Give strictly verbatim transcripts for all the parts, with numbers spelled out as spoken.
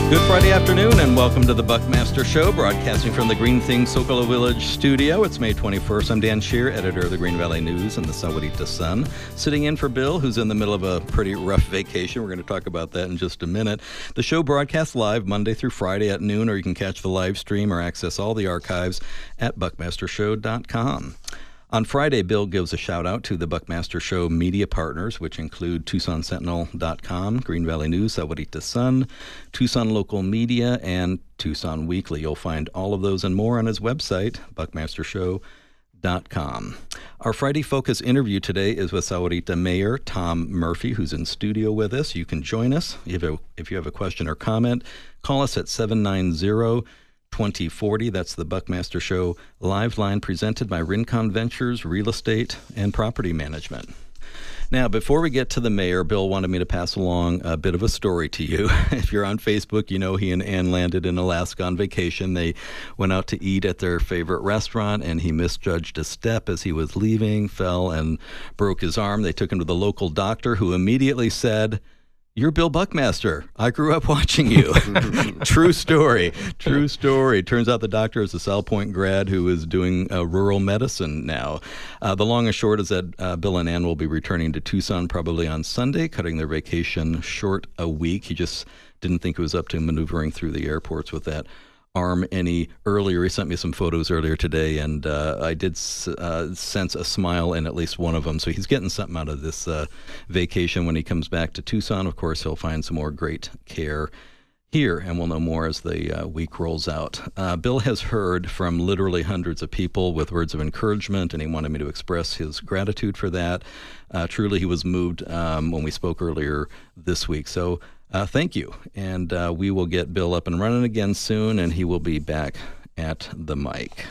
Good Friday afternoon and welcome to the Buckmaster Show, broadcasting from the Green Thing Sokolov Village studio. It's May twenty-first. I'm Dan Shear, editor of the Green Valley News and the Sahuarita Sun, sitting in for Bill, who's in the middle of a pretty rough vacation. We're going to talk about that in just a minute. The show broadcasts live Monday through Friday at noon, or you can catch the live stream or access all the archives at buckmaster show dot com. On Friday, Bill gives a shout-out to the Buckmaster Show media partners, which include Tucson Sentinel dot com, Green Valley News, Sahuarita Sun, Tucson Local Media, and Tucson Weekly. You'll find all of those and more on his website, buckmaster show dot com. Our Friday Focus interview today is with Sahuarita Mayor Tom Murphy, who's in studio with us. You can join us. If you have a, if you have a question or comment, call us at seven nine zero, two zero four zero. That's the Buckmaster Show live line presented by Rincon Ventures Real Estate and Property Management. Now, before we get to the mayor, Bill wanted me to pass along a bit of a story to you. If you're on Facebook, you know he and Ann landed in Alaska on vacation. They went out to eat at their favorite restaurant, and he misjudged a step as he was leaving, fell and broke his arm. They took him to the local doctor, who immediately said, "You're Bill Buckmaster. I grew up watching you." True story. True story. Turns out the doctor is a Sal Point grad who is doing uh, rural medicine now. Uh, the long and short is that uh, Bill and Ann will be returning to Tucson probably on Sunday, cutting their vacation short a week. He just didn't think it was up to maneuvering through the airports with that arm any earlier. He sent me some photos earlier today, and uh, I did uh, sense a smile in at least one of them. So he's getting something out of this uh, vacation. When he comes back to Tucson, of course, he'll find some more great care here, and we'll know more as the uh, week rolls out. Uh, Bill has heard from literally hundreds of people with words of encouragement, and he wanted me to express his gratitude for that. Uh, truly, he was moved um, when we spoke earlier this week. So Uh, thank you, and uh, we will get Bill up and running again soon, and he will be back at the mic.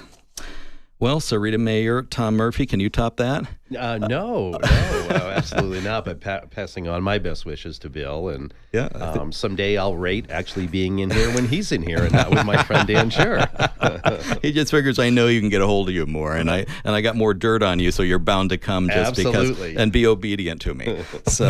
Well, Sahuarita Mayor Tom Murphy, can you top that? Uh, no, no, uh, absolutely not. But pa- passing on my best wishes to Bill, and yeah, um, someday I'll rate actually being in here when he's in here, and not with my friend Dan Shear. He just figures I know you can get a hold of you more, and I and I got more dirt on you, so you're bound to come just Absolutely. because and be obedient to me. So,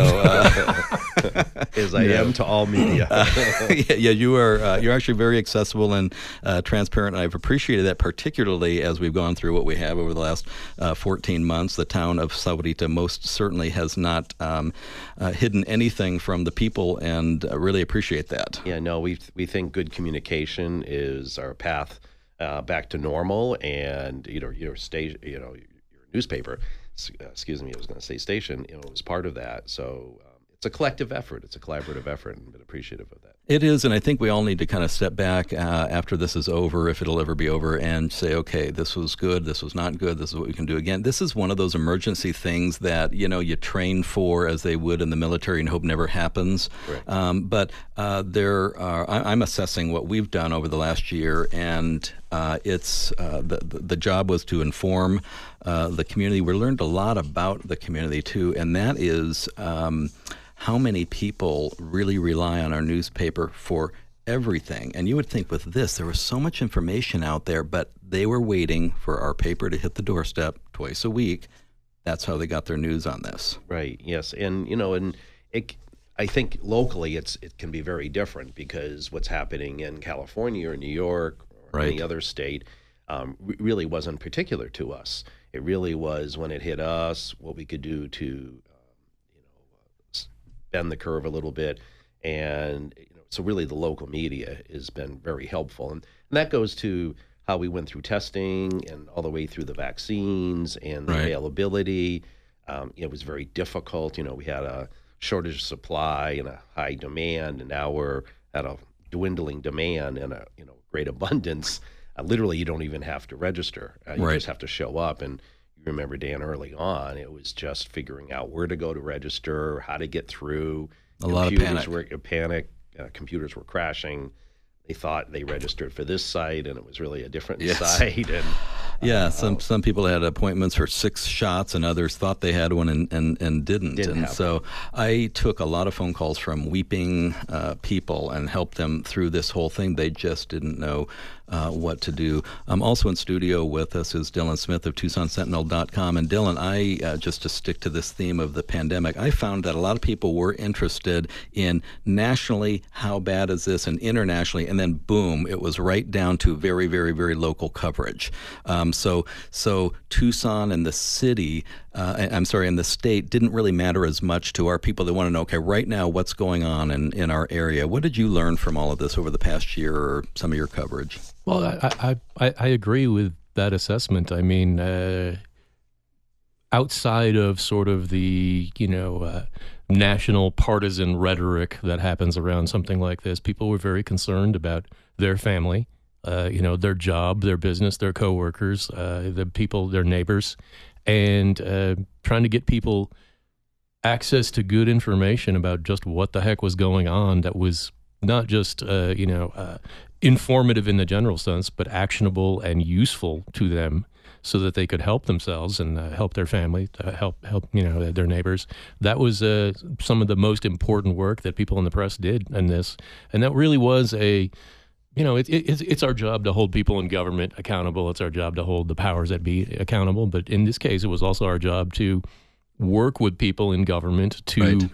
uh, as I yeah. am to all media. uh, yeah, yeah, you are. Uh, you're actually very accessible and uh, transparent. And I've appreciated that, particularly as we've gone through what we have over the last uh, fourteen months. The town of Sahuarita most certainly has not um, uh, hidden anything from the people, and uh, really appreciate that. Yeah, no, we we think good communication is our path uh, back to normal, and you know, your station, you know, your newspaper, excuse me, I was going to say station, you know, was part of that. So um, it's a collective effort. It's a collaborative effort, and I've been appreciative of that. It is, and I think we all need to kind of step back uh, after this is over, if it'll ever be over, and say, okay, this was good, this was not good, this is what we can do again. This is one of those emergency things that, you know, you train for as they would in the military and hope never happens. Right. Um, but uh, there are, I, I'm assessing what we've done over the last year, and uh, it's uh, the, the the job was to inform uh, the community. We learned a lot about the community too, and that is Um, how many people really rely on our newspaper for everything. And you would think with this, there was so much information out there, but they were waiting for our paper to hit the doorstep twice a week. That's how they got their news on this. Right, yes. And, you know, and it, I think locally it's it can be very different, because what's happening in California or New York or Right. any other state um, re- really wasn't particular to us. It really was, when it hit us, what we could do to bend the curve a little bit. And you know, so really the local media has been very helpful, and, and that goes to how we went through testing and all the way through the vaccines and the Right. availability. Um, it was very difficult. You know, we had a shortage of supply and a high demand, and now we're at a dwindling demand and a you know great abundance. Uh, literally, you don't even have to register. Uh, you Right. just have to show up. And remember, Dan, early on, it was just figuring out where to go to register, how to get through. A lot of Computers panic. Were, panic. Uh, computers were crashing. They thought they registered for this site, and it was really a different Yes. site. And Yeah, uh, some some people had appointments for six shots, and others thought they had one and, and, and didn't. Didn't and have so I took a lot of phone calls from weeping uh, people and helped them through this whole thing. They just didn't know uh, what to do. Um, also in studio with us is Dylan Smith of Tucson Sentinel dot com. And Dylan, I uh, just to stick to this theme of the pandemic, I found that a lot of people were interested in nationally, how bad is this, and internationally, and then boom, it was right down to very, very, very local coverage. Um, so, so Tucson and the city, uh, I'm sorry, and the state didn't really matter as much to our people that want to know, okay, right now, what's going on in, in our area? What did you learn from all of this over the past year or some of your coverage? Well, I, I, I agree with that assessment. I mean, uh, outside of sort of the, you know, uh, national partisan rhetoric that happens around something like this, people were very concerned about their family, uh, you know, their job, their business, their coworkers, uh, the people, their neighbors, and uh, trying to get people access to good information about just what the heck was going on that was not just, uh, you know, uh, informative in the general sense, but actionable and useful to them so that they could help themselves and uh, help their family, uh, help, help you know, their neighbors. That was uh, some of the most important work that people in the press did in this. And that really was a, you know, it, it, it's, it's our job to hold people in government accountable. It's our job to hold the powers that be accountable. But in this case, it was also our job to work with people in government to right.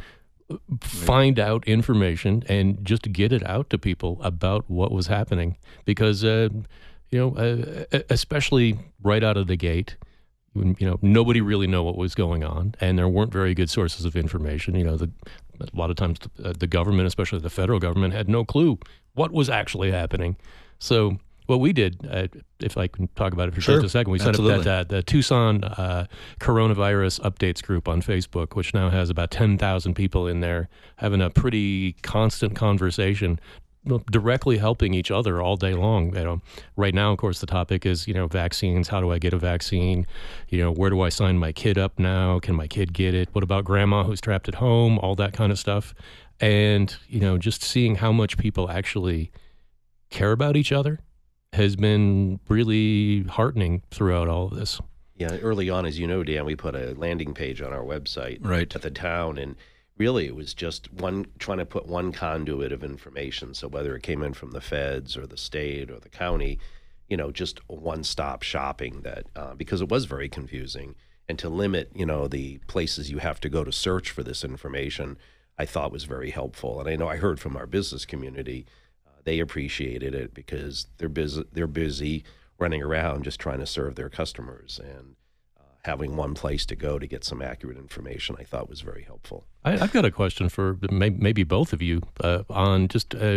find right. out information and just get it out to people about what was happening. Because, uh, you know, uh, especially right out of the gate, you know, nobody really knew what was going on, and there weren't very good sources of information. You know, the, a lot of times the, the government, especially the federal government, had no clue what was actually happening. So what we did, uh, if I can talk about it for sure. just a second, we set Absolutely. up that uh, the Tucson uh, Coronavirus Updates group on Facebook, which now has about ten thousand people in there having a pretty constant conversation, directly helping each other all day long. You know, right now, of course, the topic is, you know, vaccines. How do I get a vaccine? You know, where do I sign my kid up now? Can my kid get it? What about grandma who's trapped at home? All that kind of stuff. And, you know, just seeing how much people actually care about each other has been really heartening throughout all of this. Yeah, early on, as you know, Dan, we put a landing page on our website right. at the town, and really it was just one trying to put one conduit of information. So whether it came in from the feds or the state or the county, you know, just one-stop shopping that uh, because it was very confusing, and to limit, you know, the places you have to go to search for this information, I thought was very helpful. And I know I heard from our business community, uh, they appreciated it because they're busy, they're busy running around just trying to serve their customers, and uh, having one place to go to get some accurate information, I thought was very helpful. I, I've got a question for may, maybe both of you uh, on just uh,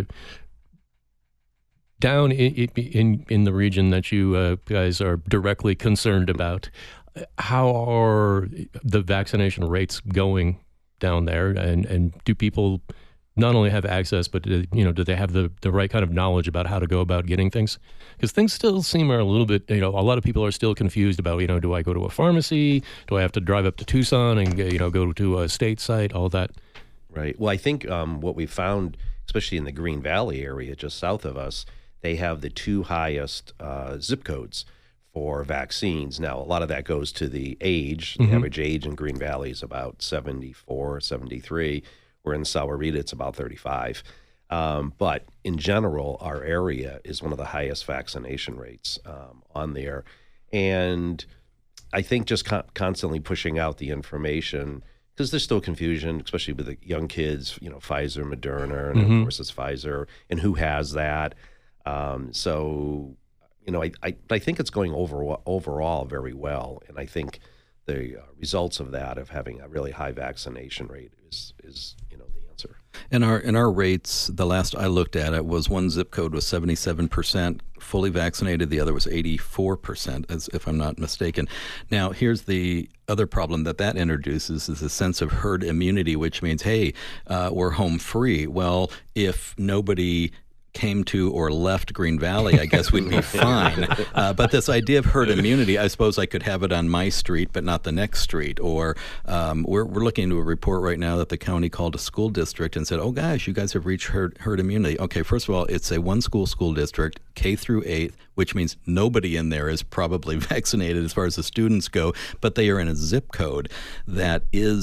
down in, in in the region that you uh, guys are directly concerned about. How are the vaccination rates going down there, and, and do people not only have access, but uh, you know, do they have the, the right kind of knowledge about how to go about getting things? Because things still seem a little bit, you know, a lot of people are still confused about, you know, do I go to a pharmacy? Do I have to drive up to Tucson and, you know, go to a state site, all that? Right. Well, I think um, what we found, especially in the Green Valley area just south of us, they have the two highest uh, zip codes for vaccines. Now, a lot of that goes to the age. The mm-hmm. average age in Green Valley is about seventy-four, seventy-three. Where in Sahuarita, it's about thirty-five. Um, but in general, our area is one of the highest vaccination rates um, on there. And I think just con- constantly pushing out the information, because there's still confusion, especially with the young kids, you know, Pfizer, Moderna, and mm-hmm. of course it's Pfizer, and who has that. Um, so, you know, I, I, I think it's going over, overall very well. And I think the uh, results of that, of having a really high vaccination rate, is, is you know, the answer. And our and our rates, the last I looked at it, was one zip code was seventy-seven percent fully vaccinated. The other was eighty-four percent, as if I'm not mistaken. Now, here's the other problem that that introduces is a sense of herd immunity, which means, hey, uh, we're home free. Well, if nobody came to or left Green Valley, I guess we'd be fine. Uh, but this idea of herd immunity, I suppose I could have it on my street, but not the next street. Or um, we're, we're looking into a report right now that the county called a school district and said, oh, gosh, you guys have reached herd, herd immunity. Okay, first of all, it's a one-school school district, K through eighth, which means nobody in there is probably vaccinated as far as the students go, but they are in a zip code that is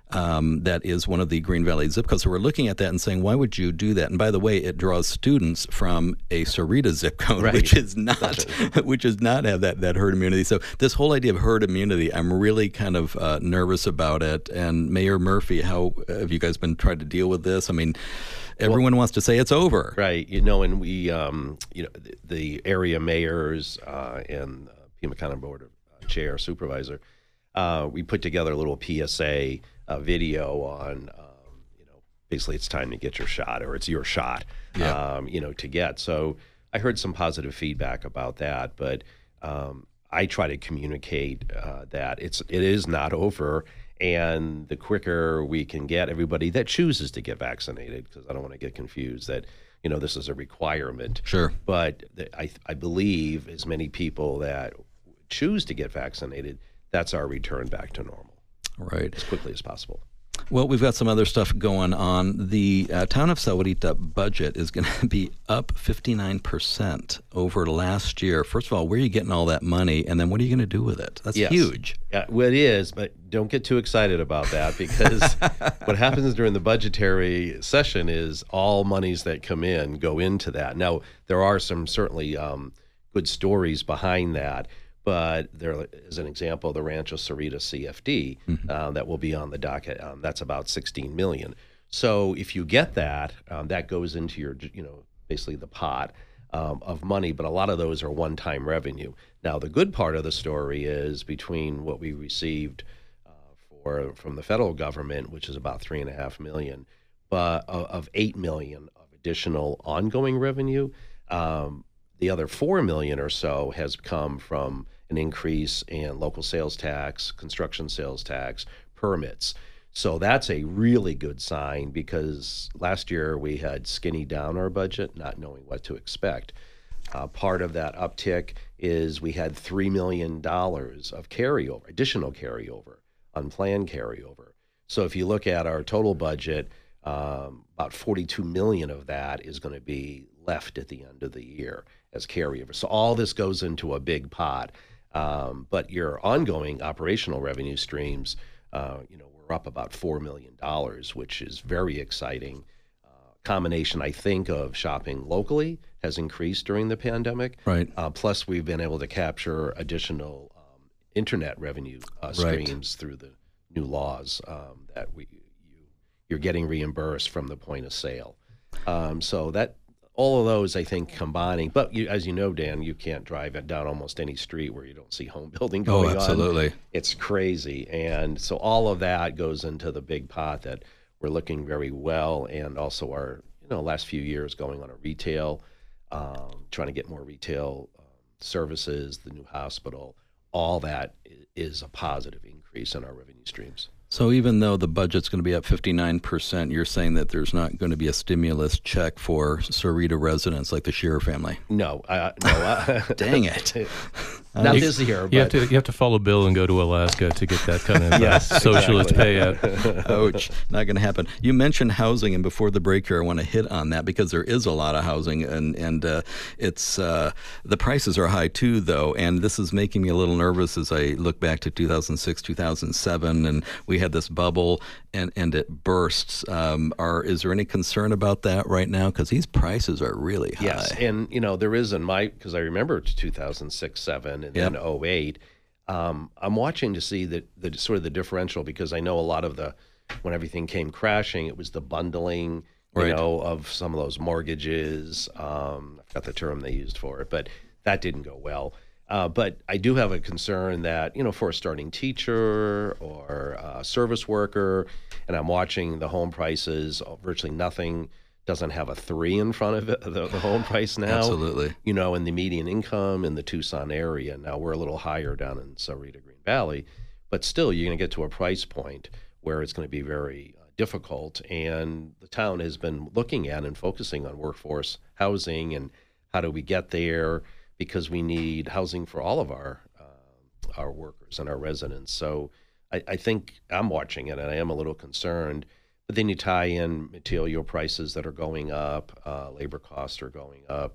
um, that is one of the Green Valley zip codes. So we're looking at that and saying, why would you do that? And by the way, it draws students from a Sarita zip code, Right. which is not, which does not have that, that herd immunity. So this whole idea of herd immunity, I'm really kind of uh, nervous about it. And Mayor Murphy, how have you guys been trying to deal with this? I mean, everyone well, wants to say it's over. Right. You know, and we, um, you know, the, the area mayors uh, and uh, Pima County Board of uh, Chair, Supervisor, uh, we put together a little P S A uh, video on, um, you know, basically it's time to get your shot, or it's your shot, yeah. um, you know, to get. So I heard some positive feedback about that, but um, I try to communicate uh, that it's it is not over. And the quicker we can get everybody that chooses to get vaccinated, because I don't want to get confused that, you know, this is a requirement. Sure. But I, I believe as many people that choose to get vaccinated, that's our return back to normal. Right. As quickly as possible. Well, we've got some other stuff going on. The uh, town of Sahuarita budget is going to be up fifty-nine percent over last year. First of all, where are you getting all that money? And then what are you going to do with it? That's yes. huge. Yeah, well, it is, but don't get too excited about that, because what happens during the budgetary session is all monies that come in go into that. Now, there are some certainly um, good stories behind that. But there is an example, the Rancho Sarita C F D mm-hmm. uh, that will be on the docket. Um, that's about sixteen million dollars. So if you get that, um, that goes into your, you know, basically the pot um, of money. But a lot of those are one-time revenue. Now, the good part of the story is between what we received uh, for from the federal government, which is about three and a half million, but uh, of eight million of additional ongoing revenue. Um, The other four million or so has come from an increase in local sales tax, construction sales tax, permits. So that's a really good sign, because last year we had skinny down our budget, not knowing what to expect. Uh, part of that uptick is we had three million dollars of carryover, additional carryover, unplanned carryover. So if you look at our total budget, um, about forty-two million dollars of that is going to be left at the end of the year as carryover. So all this goes into a big pot. Um, but your ongoing operational revenue streams, uh, you know, we're up about four million dollars, which is very exciting. Uh, combination, I think, of shopping locally has increased during the pandemic. Right. Uh, plus, we've been able to capture additional um, internet revenue uh, streams right. through the new laws um, that we you, you're getting reimbursed from the point of sale. Um, so that all of those, I think, combining. But you, as you know, Dan, you can't drive down almost any street where you don't see home building going on. Oh, absolutely. On. It's crazy. And so all of that goes into the big pot that we're looking very well. And also our, you know, last few years going on a retail, um, trying to get more retail um, services, the new hospital, all that is a positive increase in our revenue streams. So even though the budget's going to be up fifty-nine percent, you're saying that there's not going to be a stimulus check for Sarita residents like the Shearer family? No. Uh, no uh, Dang it. Not you, this year. You but... have to you have to follow Bill and go to Alaska to get that kind of yes, uh, socialist exactly. payout. Ouch. Not going to happen. You mentioned housing, and before the break here, I want to hit on that because there is a lot of housing, and and uh, it's uh, the prices are high too, though, and this is making me a little nervous as I look back to two thousand six, two thousand seven, and we had this bubble, and and it bursts. Um, are is there any concern about that right now? Because these prices are really high. Yes, and you know there is in my because I remember two thousand six, seven, and yep. then oh eight. Um, I'm watching to see that the sort of the differential, because I know a lot of the when everything came crashing, it was the bundling, you right. know, of some of those mortgages. Um, I forgot the term they used for it, but that didn't go well. Uh, but I do have a concern that, you know, for a starting teacher or a service worker, and I'm watching the home prices, virtually nothing doesn't have a three in front of it, the, the home price now. Absolutely. You know, and the median income in the Tucson area. Now we're a little higher down in Sahuarita, Green Valley, but still you're going to get to a price point where it's going to be very uh, difficult. And the town has been looking at and focusing on workforce housing and how do we get there, because we need housing for all of our uh, our workers and our residents. So I, I think I'm watching it, and I am a little concerned. But then you tie in material prices that are going up, uh, labor costs are going up,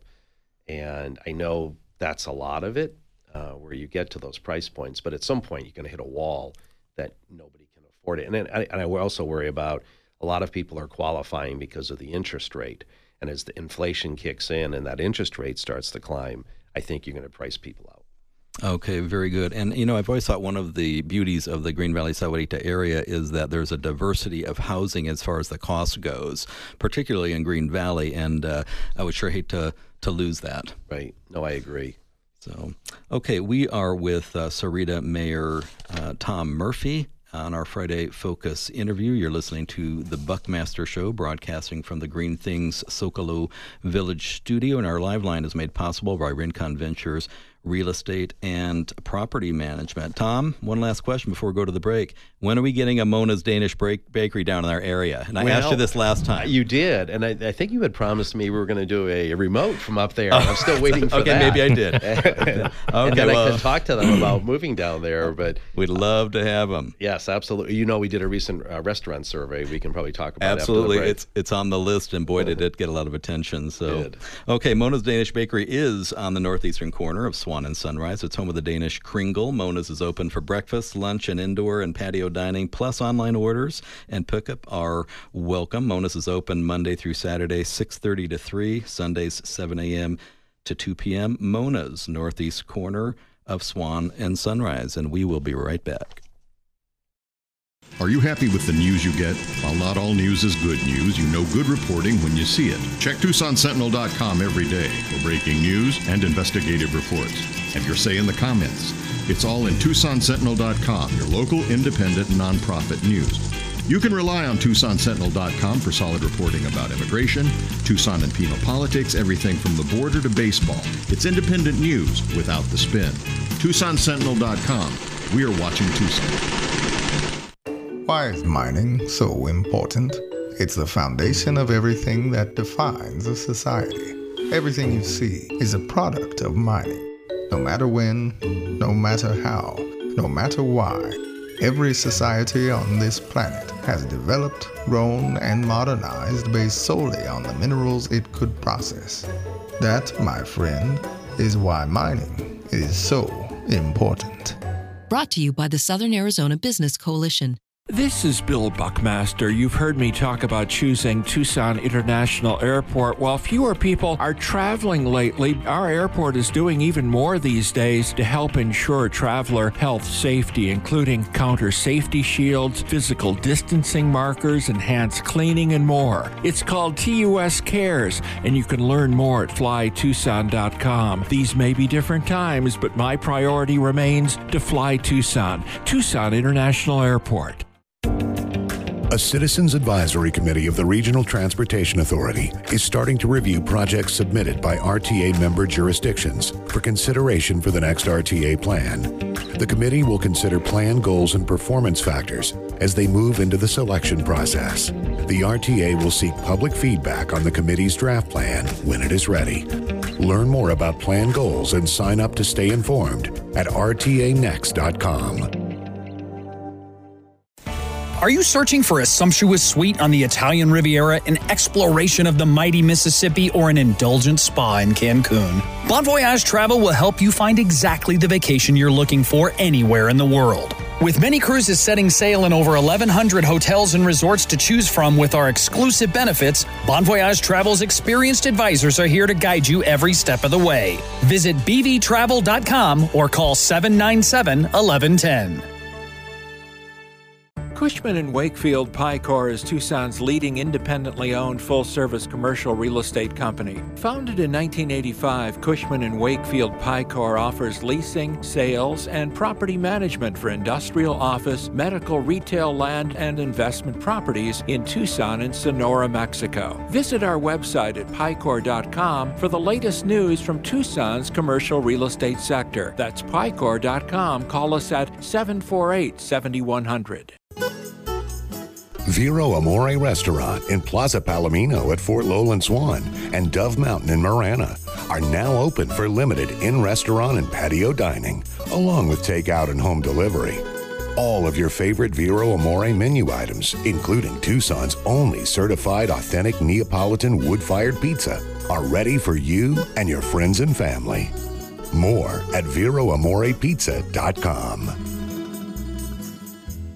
and I know that's a lot of it, uh, where you get to those price points. But at some point, you're going to hit a wall that nobody can afford it. And, then, I, and I also worry about a lot of people are qualifying because of the interest rate. And as the inflation kicks in and that interest rate starts to climb, I think you're going to price people out. Okay, very good. And, you know, I've always thought one of the beauties of the Green Valley Sahuarita area is that there's a diversity of housing as far as the cost goes, particularly in Green Valley. And uh, I would sure hate to, to lose that. Right. No, I agree. So, okay, we are with uh, Sahuarita Mayor uh, Tom Murphy on our Friday Focus interview. You're listening to The Buckmaster Show, broadcasting from the Green Things Socolo Village studio, and our live line is made possible by Rincon Ventures Real Estate and Property Management. Tom, one last question before we go to the break. When are we getting a Mona's Danish break, Bakery down in our area? And I well, asked you this last time. You did, and I, I think you had promised me we were going to do a, a remote from up there. I'm still waiting for okay, that. Okay, maybe I did. okay, and then well, I could talk to them about moving down there. But we'd love to have them. Yes, absolutely. You know, we did a recent uh, restaurant survey. We can probably talk about absolutely. After the break. It's it's on the list, and boy, did it get a lot of attention. So, Good. Okay, Mona's Danish Bakery is on the northeastern corner of Swan and Sunrise. It's home of the Danish Kringle. Mona's is open for breakfast, lunch, and indoor and patio dining, plus online orders and pickup are welcome. Mona's is open Monday through Saturday, six thirty to three, Sundays, seven a.m. to two p.m. Mona's, northeast corner of Swan and Sunrise, and we will be right back. Are you happy with the news you get? While not all news is good news, you know good reporting when you see it. Check Tucson Sentinel dot com every day for breaking news and investigative reports. Have your say in the comments. It's all in Tucson Sentinel dot com, your local independent nonprofit news. You can rely on Tucson Sentinel dot com for solid reporting about immigration, Tucson and Pima politics, everything from the border to baseball. It's independent news without the spin. Tucson Sentinel dot com. We are watching Tucson. Why is mining so important? It's the foundation of everything that defines a society. Everything you see is a product of mining. No matter when, no matter how, no matter why, every society on this planet has developed, grown, and modernized based solely on the minerals it could process. That, my friend, is why mining is so important. Brought to you by the Southern Arizona Business Coalition. This is Bill Buckmaster. You've heard me talk about choosing Tucson International Airport. While fewer people are traveling lately, our airport is doing even more these days to help ensure traveler health safety, including counter safety shields, physical distancing markers, enhanced cleaning, and more. It's called T U S Cares, and you can learn more at fly tucson dot com. These may be different times, but my priority remains to fly Tucson. Tucson International Airport. A Citizens Advisory Committee of the Regional Transportation Authority is starting to review projects submitted by R T A member jurisdictions for consideration for the next R T A plan. The committee will consider plan goals and performance factors as they move into the selection process. The R T A will seek public feedback on the committee's draft plan when it is ready. Learn more about plan goals and sign up to stay informed at r t a next dot com. Are you searching for a sumptuous suite on the Italian Riviera, an exploration of the mighty Mississippi, or an indulgent spa in Cancun? Bon Voyage Travel will help you find exactly the vacation you're looking for anywhere in the world. With many cruises setting sail in over eleven hundred hotels and resorts to choose from with our exclusive benefits, Bon Voyage Travel's experienced advisors are here to guide you every step of the way. Visit b v travel dot com or call seven nine seven, one one one zero. Cushman and Wakefield Picor is Tucson's leading independently owned full-service commercial real estate company. Founded in nineteen eighty-five, Cushman and Wakefield Picor offers leasing, sales, and property management for industrial, office, medical, retail, land, and investment properties in Tucson and Sonora, Mexico. Visit our website at picor dot com for the latest news from Tucson's commercial real estate sector. That's picor dot com. Call us at seven four eight, seven one zero zero. Vero Amore Restaurant in Plaza Palomino at Fort Lowland Swan and Dove Mountain in Marana are now open for limited in-restaurant and patio dining, along with takeout and home delivery. All of your favorite Vero Amore menu items, including Tucson's only certified authentic Neapolitan wood-fired pizza, are ready for you and your friends and family. More at vero amore pizza dot com.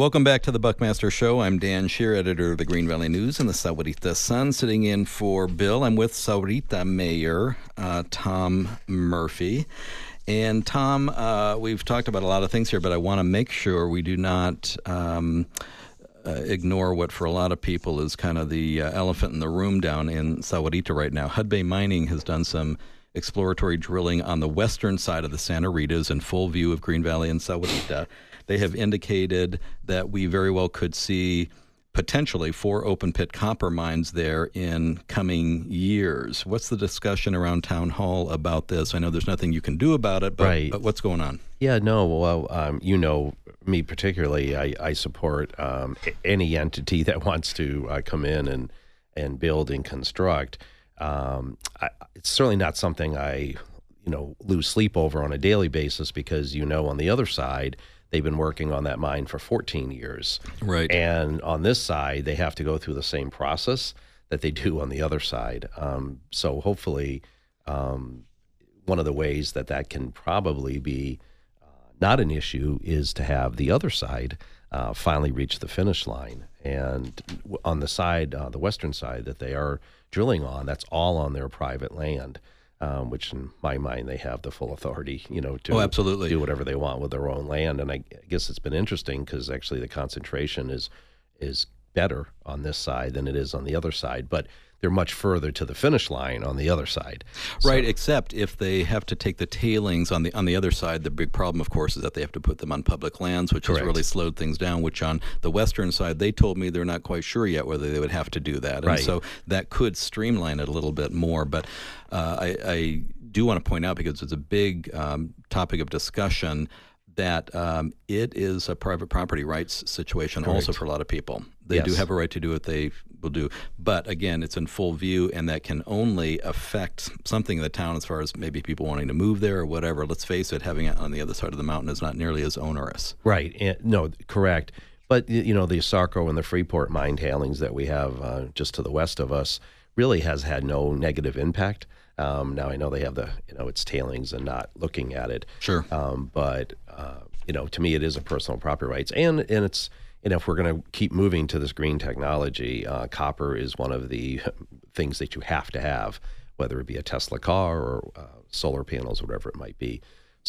Welcome back to the Buckmaster Show. I'm Dan Shear, editor of the Green Valley News and the Sahuarita Sun, sitting in for Bill. I'm with Sahuarita Mayor uh, Tom Murphy. And Tom, uh, we've talked about a lot of things here, but I want to make sure we do not um, uh, ignore what for a lot of people is kind of the uh, elephant in the room down in Sahuarita right now. Hudbay Mining has done some exploratory drilling on the western side of the Santa Ritas in full view of Green Valley and Sahuarita. They have indicated that we very well could see potentially four open pit copper mines there in coming years. What's the discussion around Town Hall about this? I know there's nothing you can do about it, but, right. but what's going on? Yeah, no, well, um, you know, me particularly, I, I support um, any entity that wants to uh, come in and, and build and construct. Um, I, it's certainly not something I, you know, lose sleep over on a daily basis because, you know, on the other side, they've been working on that mine for fourteen years. Right. And on this side, they have to go through the same process that they do on the other side. Um, so hopefully um, one of the ways that that can probably be uh, not an issue is to have the other side uh, finally reach the finish line. And on the side, uh, the western side that they are drilling on, that's all on their private land. Um, which in my mind, they have the full authority, you know, to oh, absolutely. do whatever they want with their own land. And I guess it's been interesting because actually the concentration is is better on this side than it is on the other side. But they're much further to the finish line on the other side. Right, So, except if they have to take the tailings on the on the other side, the big problem, of course, is that they have to put them on public lands, which Correct. has really slowed things down, which on the western side, they told me they're not quite sure yet whether they would have to do that. And Right. so that could streamline it a little bit more. But uh, I, I do want to point out, because it's a big um, topic of discussion, that um, it is a private property rights situation Correct. also for a lot of people. They Yes. do have a right to do what they will do. But again, it's in full view, and that can only affect something in the town as far as maybe people wanting to move there or whatever. Let's face it, having it on the other side of the mountain is not nearly as onerous. Right. And, no, correct. But, y- you know, the Asarco and the Freeport mine tailings that we have uh, just to the west of us really has had no negative impact. Um, now, I know they have the, you know, it's tailings and not looking at it. Sure. Um, but, uh, you know, to me, it is a personal property rights. And, and it's, and if we're going to keep moving to this green technology, uh, copper is one of the things that you have to have, whether it be a Tesla car or uh, solar panels, whatever it might be.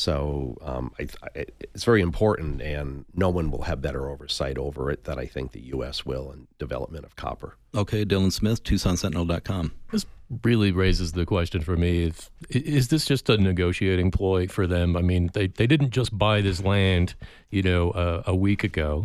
So um, I, I, it's very important, and no one will have better oversight over it than I think the U S will in development of copper. Okay, Dylan Smith, Tucson Sentinel dot com. This really raises the question for me: if, is this just a negotiating ploy for them? I mean, they they didn't just buy this land, you know, uh, a week ago.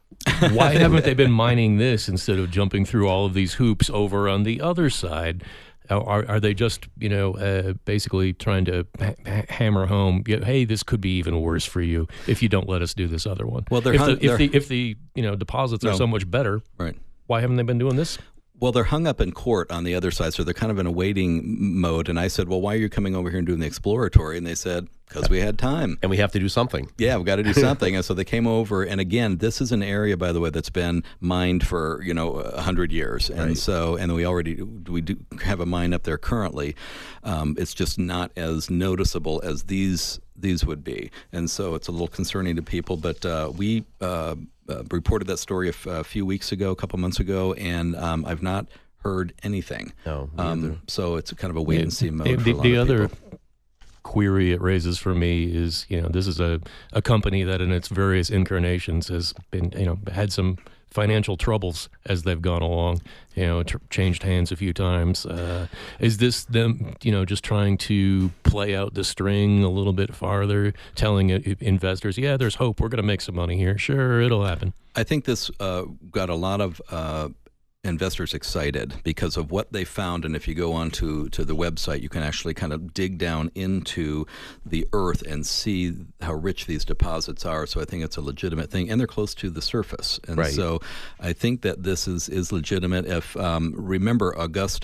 Why haven't they been mining this instead of jumping through all of these hoops over on the other side? Are are they just, you know, uh, basically trying to ha- hammer home, you know, hey, this could be even worse for you if you don't let us do this other one? Well, they're if, hung- the, if they're- the if the you know deposits are No. so much better, Right. why haven't they been doing this? Well, they're hung up in court on the other side, so they're kind of in a waiting m- mode. And I said, well, why are you coming over here and doing the exploratory? And they said, because we had time. And we have to do something. Yeah, we've got to do something. And so they came over. And again, this is an area, by the way, that's been mined for, you know, a hundred years. And Right. so, and we already, we do have a mine up there currently. Um, it's just not as noticeable as these these would be. And so it's a little concerning to people. But uh, we uh, uh, reported that story a, f- a few weeks ago, a couple months ago, and um, I've not heard anything. No, me either. Um, so it's a kind of a wait and see mode The, for the, a lot the of other people. query it raises for me is, you know, this is a, a company that in its various incarnations has been, you know, had some financial troubles as they've gone along, you know, tr- changed hands a few times. Uh, is this them, you know, just trying to play out the string a little bit farther, telling uh, investors, yeah, there's hope, we're going to make some money here. Sure, it'll happen. I think this uh, got a lot of uh, investors excited because of what they found. And if you go on to, to the website, you can actually kind of dig down into the earth and see how rich these deposits are. So I think it's a legitimate thing. And they're close to the surface. And Right. so I think that this is, is legitimate. If um, remember, Augusta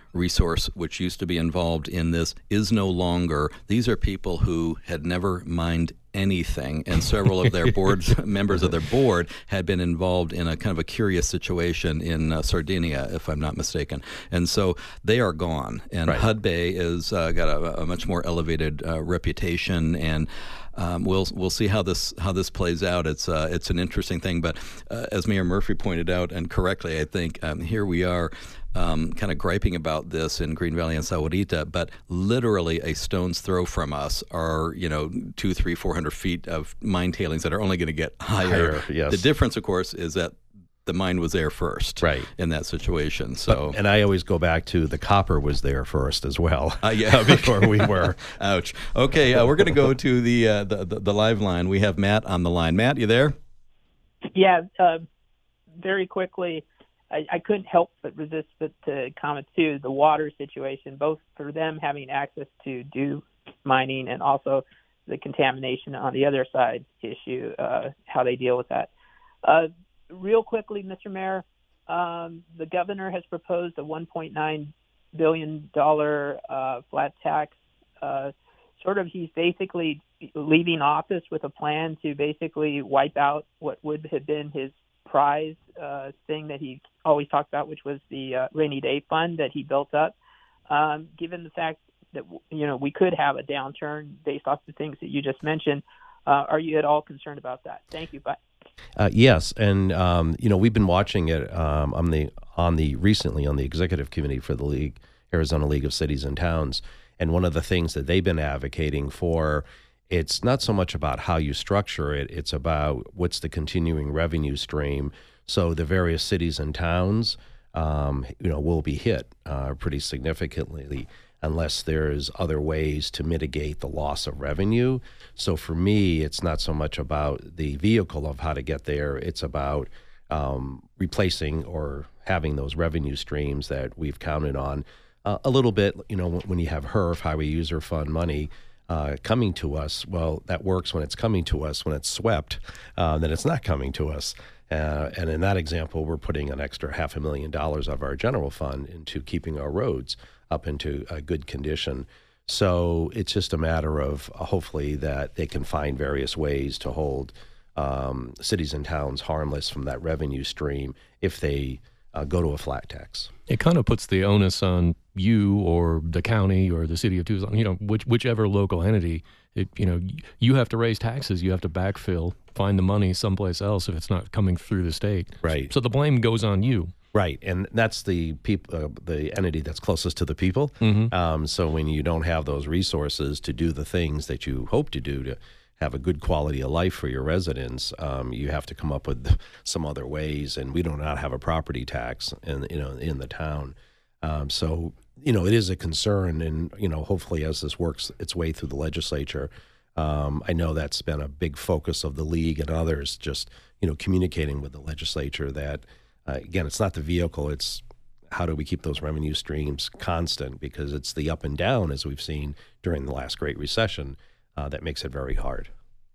resource which used to be involved in this is no longer. These are people who had never mined anything, and several of their boards members of their board had been involved in a kind of a curious situation in uh, Sardinia, if I'm not mistaken. And so they are gone, and Right. Hudbay has uh, got a, a much more elevated uh, reputation, and Um, we'll we'll see how this how this plays out. It's uh, it's an interesting thing, but uh, as Mayor Murphy pointed out, and correctly, I think um, here we are, um, kind of griping about this in Green Valley and Sahuarita, but literally a stone's throw from us are you know two, three, four hundred feet of mine tailings that are only going to get higher. Higher, yes. The difference, of course, is that the mine was there first, Right. in that situation. So, But, and I always go back to the copper was there first as well. Uh, yeah. before we were. Ouch. Okay, uh, we're going to go to the, uh, the the the live line. We have Matt on the line. Matt, you there? Yeah, uh, very quickly, I, I couldn't help but resist the, the comment too, the water situation, both for them having access to do mining and also the contamination on the other side issue, uh, how they deal with that. Uh, real quickly, Mister Mayor, um, the governor has proposed a one point nine billion dollars uh, flat tax. Uh, sort of, he's basically leaving office with a plan to basically wipe out what would have been his prize uh, thing that he always talked about, which was the uh, rainy day fund that he built up. Um, given the fact that, you know, we could have a downturn based off the things that you just mentioned, uh, are you at all concerned about that? Thank you. Bye. Uh, yes, and um, you know we've been watching it um, on the on the recently on the executive committee for the League Arizona League of Cities and Towns, and one of the things that they've been advocating for, it's not so much about how you structure it, it's about what's the continuing revenue stream. So the various cities and towns, um, you know, will be hit uh, pretty significantly unless there's other ways to mitigate the loss of revenue. So for me, it's not so much about the vehicle of how to get there, it's about um, replacing or having those revenue streams that we've counted on. Uh, a little bit, you know, when you have H R F, Highway User Fund money, uh, coming to us, well, that works when it's coming to us. When it's swept, uh, then it's not coming to us. Uh, and in that example, we're putting an extra half a million dollars of our general fund into keeping our roads up into a good condition. So it's just a matter of uh, hopefully that they can find various ways to hold um, cities and towns harmless from that revenue stream if they uh, go to a flat tax. It kind of puts the onus on you or the county or the city of Tucson, you know, which, whichever local entity. It, you know, you have to raise taxes, you have to backfill, find the money someplace else if it's not coming through the state. Right. So the blame goes on you. Right, and that's the peop- uh, the entity that's closest to the people. Mm-hmm. Um, so when you don't have those resources to do the things that you hope to do to have a good quality of life for your residents, um, you have to come up with some other ways. And we do not have a property tax in you know in the town, um, so you know it is a concern. And you know hopefully as this works its way through the legislature, um, I know that's been a big focus of the league and others. Just you know communicating with the legislature that. Uh, again, it's not the vehicle, it's how do we keep those revenue streams constant, because it's the up and down, as we've seen during the last Great Recession, uh, that makes it very hard.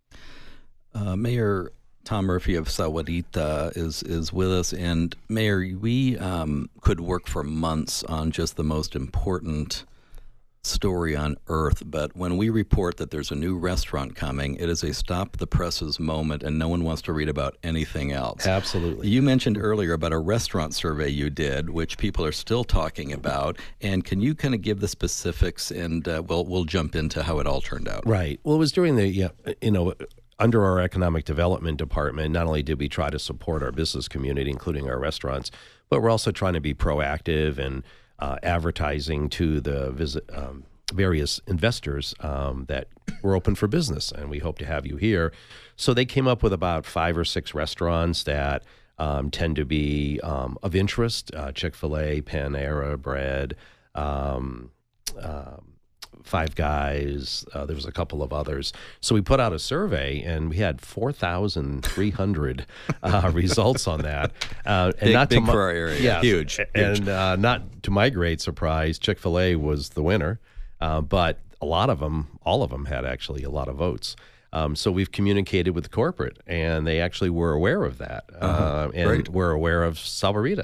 Uh, Mayor Tom Murphy of Sahuarita is, is with us. And Mayor, we um, could work for months on just the most important story on earth, but when we report that there's a new restaurant coming, it is a stop the presses moment, and no one wants to read about anything else. Absolutely. You mentioned earlier about a restaurant survey you did, which people are still talking about, and can you kind of give the specifics, and uh, we'll we'll jump into how it all turned out. Right. Well, it was during the yeah, you know under our economic development department. Not only did we try to support our business community, including our restaurants, but we're also trying to be proactive and Uh, advertising to the visit, um, various investors um, that we're open for business, and we hope to have you here. So they came up with about five or six restaurants that um, tend to be um, of interest: uh, Chick-fil-A, Panera Bread, um, um, Five Guys. Uh, there was a couple of others. So we put out a survey, and we had four thousand three hundred uh, results on that. Uh, and big, not big to for our area. Yes, huge. And huge. uh, not to my great surprise, Chick-fil-A was the winner. Uh, but a lot of them, all of them had actually a lot of votes. Um, so we've communicated with corporate, and they actually were aware of that. Uh-huh. Uh, and Great. we're aware of Sahuarita.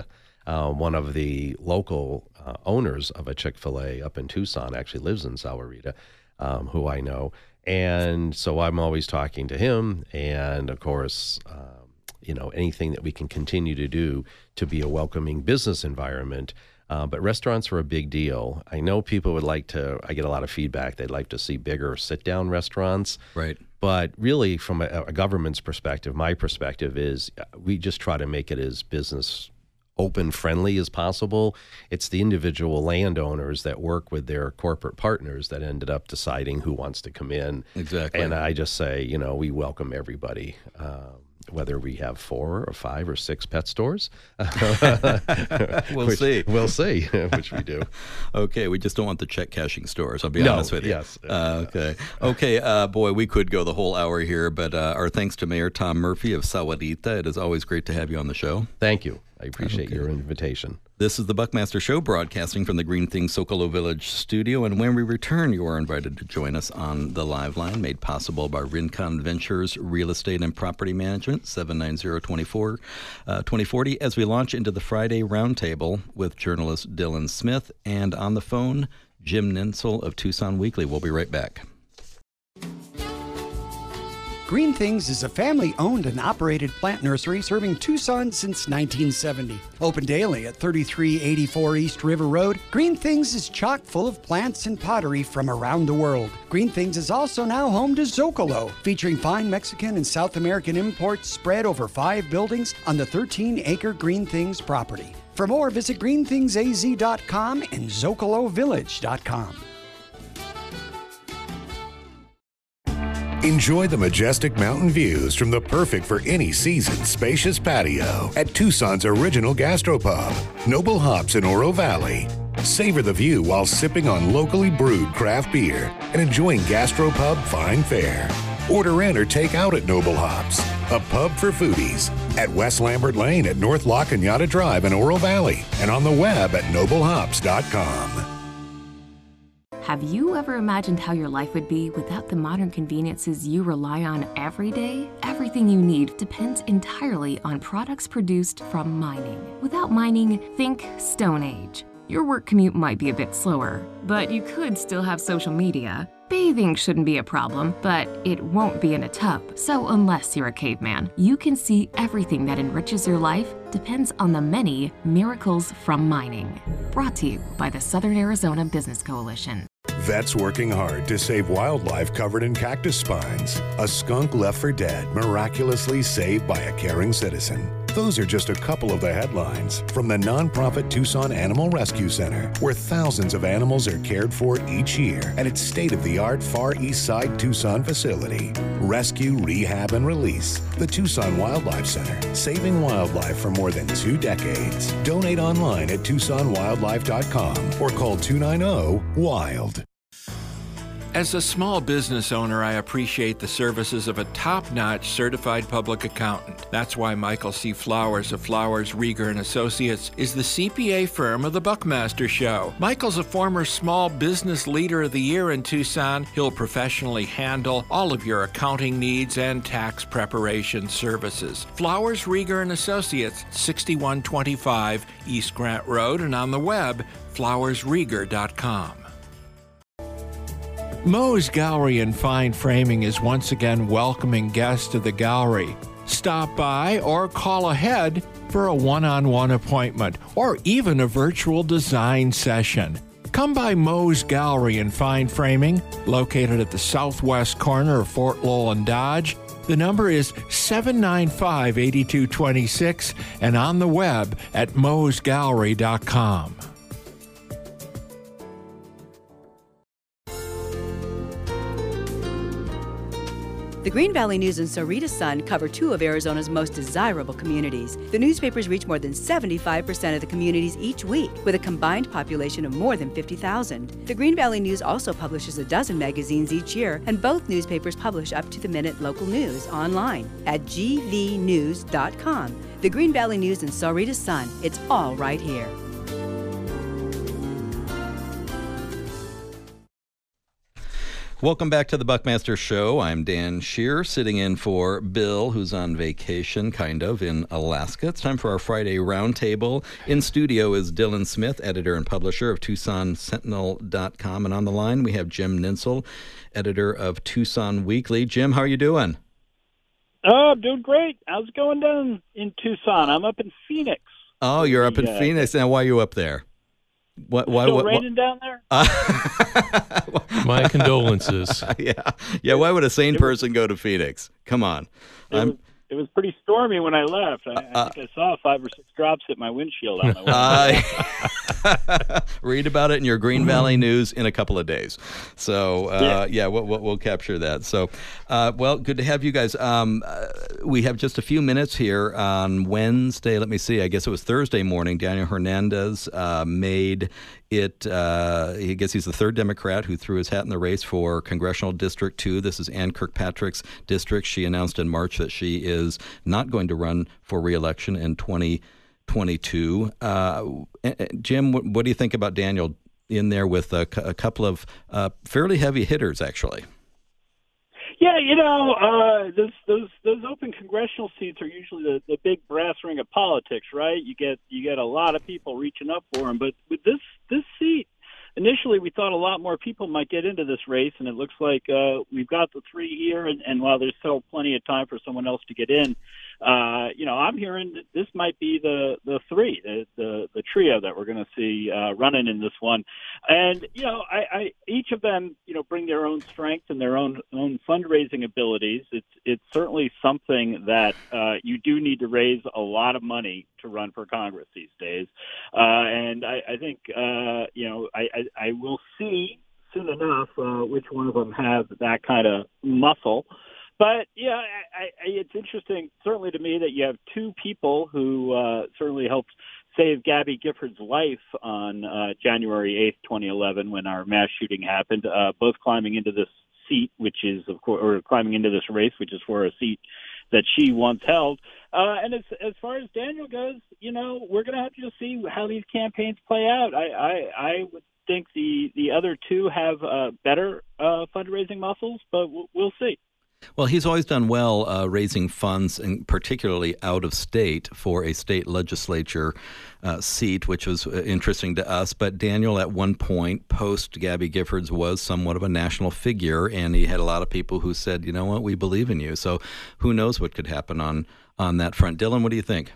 Uh, one of the local uh, owners of a Chick-fil-A up in Tucson actually lives in Sahuarita, um, who I know. And so I'm always talking to him. And of course, um, you know, anything that we can continue to do to be a welcoming business environment. Uh, but restaurants are a big deal. I know people would like to, I get a lot of feedback, they'd like to see bigger sit-down restaurants. Right. But really, from a, a government's perspective, my perspective is we just try to make it as business open, friendly as possible. It's the individual landowners that work with their corporate partners that ended up deciding who wants to come in. Exactly. And I just say, you know, we welcome everybody. Um, whether we have four or five or six pet stores. We'll which, see. We'll see, which we do. Okay, we just don't want the check cashing stores, I'll be no, honest with you. Yes. Uh, okay. Okay, uh, boy, we could go the whole hour here, but uh, our thanks to Mayor Tom Murphy of Sahuarita. It is always great to have you on the show. Thank you. I appreciate okay. your invitation. This is the Buckmaster Show, broadcasting from the Green Things Socolo Village studio. And when we return, you are invited to join us on the live line, made possible by Rincon Ventures Real Estate and Property Management, seven nine zero, two four, twenty forty, as we launch into the Friday Roundtable with journalist Dylan Smith. And on the phone, Jim Nensel of Tucson Weekly. We'll be right back. Green Things is a family-owned and operated plant nursery serving Tucson since nineteen seventy. Open daily at thirty-three eighty-four East River Road, Green Things is chock full of plants and pottery from around the world. Green Things is also now home to Zocalo, featuring fine Mexican and South American imports spread over five buildings on the thirteen acre Green Things property. For more, visit green things a z dot com and zocalo village dot com. Enjoy the majestic mountain views from the perfect for any season spacious patio at Tucson's original gastropub, Noble Hops in Oro Valley. Savor the view while sipping on locally brewed craft beer and enjoying gastropub fine fare. Order in or take out at Noble Hops, a pub for foodies, at West Lambert Lane at North La Cañada Drive in Oro Valley, and on the web at noble hops dot com. Have you ever imagined how your life would be without the modern conveniences you rely on every day? Everything you need depends entirely on products produced from mining. Without mining, think Stone Age. Your work commute might be a bit slower, but you could still have social media. Bathing shouldn't be a problem, but it won't be in a tub. So unless you're a caveman, you can see everything that enriches your life depends on the many miracles from mining. Brought to you by the Southern Arizona Business Coalition. Vets working hard to save wildlife covered in cactus spines. A skunk left for dead, miraculously saved by a caring citizen. Those are just a couple of the headlines from the nonprofit Tucson Animal Rescue Center, where thousands of animals are cared for each year at its state-of-the-art Far East Side Tucson facility. Rescue, rehab, and release. The Tucson Wildlife Center, saving wildlife for more than two decades. Donate online at tucson wildlife dot com or call two nine zero, WILD. As a small business owner, I appreciate the services of a top-notch certified public accountant. That's why Michael C. Flowers of Flowers, Rieger and Associates is the C P A firm of the Buckmaster Show. Michael's a former Small Business Leader of the Year in Tucson. He'll professionally handle all of your accounting needs and tax preparation services. Flowers, Rieger and Associates, sixty-one twenty-five East Grant Road, and on the web, flowers rieger dot com. Moe's Gallery and Fine Framing is once again welcoming guests to the gallery. Stop by or call ahead for a one-on-one appointment or even a virtual design session. Come by Moe's Gallery and Fine Framing, located at the southwest corner of Fort Lowell and Dodge. The number is seven nine five, eight two two six and on the web at moes gallery dot com. The Green Valley News and Sahuarita Sun cover two of Arizona's most desirable communities. The newspapers reach more than seventy-five percent of the communities each week, with a combined population of more than fifty thousand. The Green Valley News also publishes a dozen magazines each year, and both newspapers publish up-to-the-minute local news online at g v news dot com. The Green Valley News and Sahuarita Sun, it's all right here. Welcome back to the Buckmaster Show. I'm Dan Shear, sitting in for Bill, who's on vacation, kind of, in Alaska. It's time for our Friday Roundtable. In studio is Dylan Smith, editor and publisher of Tucson Sentinel dot com. And on the line, we have Jim Ninsel, editor of Tucson Weekly. Jim, how are you doing? Oh, I'm doing great. How's it going down in Tucson? I'm up in Phoenix. Oh, you're up in Yeah. Phoenix. Now, why are you up there? What? Why? Still what, raining down there? Uh, My condolences. yeah, yeah. Why would a sane person go to Phoenix? Come on. It was, it was pretty stormy when I left. I, I Uh, think I saw five or six drops hit my windshield on my way. Uh, read about it in your Green Valley News in a couple of days. So, uh, yeah, yeah we'll, we'll, we'll capture that. So, uh, well, good to have you guys. Um, uh, we have just a few minutes here on Wednesday. Let me see. I guess it was Thursday morning. Daniel Hernandez uh, made it. Uh, I guess he's the third Democrat who threw his hat in the race for Congressional District two. This is Ann Kirkpatrick's district. She announced in March that she is not going to run for re-election in twenty twenty-two. Uh, Jim, what, what do you think about Daniel in there with a, a couple of uh, fairly heavy hitters, actually? Yeah, you know, uh, those those those open congressional seats are usually the, the big brass ring of politics, right? You get you get a lot of people reaching up for them, but with this this seat, initially we thought a lot more people might get into this race, and it looks like uh, we've got the three here, and, and while there's still plenty of time for someone else to get in, uh, you know, I'm hearing that this might be the the three, the the, the trio that we're going to see uh, running in this one, and you know, I, I each of them, you know, bring their own strength and their own own fundraising abilities. It's it's certainly something that uh, you do need to raise a lot of money to run for Congress these days, uh, and I, I think uh, you know I, I, I will see soon enough uh, which one of them has that kind of muscle. But yeah, I, I, it's interesting, certainly to me, that you have two people who uh, certainly helped save Gabby Gifford's life on uh, January eighth, twenty eleven, when our mass shooting happened. Uh, both climbing into this seat, which is of course, or climbing into this race, which is for a seat that she once held. Uh, and as as far as Daniel goes, you know, we're going to have to just see how these campaigns play out. I I, I would think the the other two have uh, better uh, fundraising muscles, but we'll, we'll see. Well, he's always done well uh, raising funds, and particularly out of state, for a state legislature uh, seat, which was interesting to us. But Daniel, at one point, post Gabby Giffords, was somewhat of a national figure, and he had a lot of people who said, you know what, we believe in you. So who knows what could happen on, on that front. Dylan, what do you think?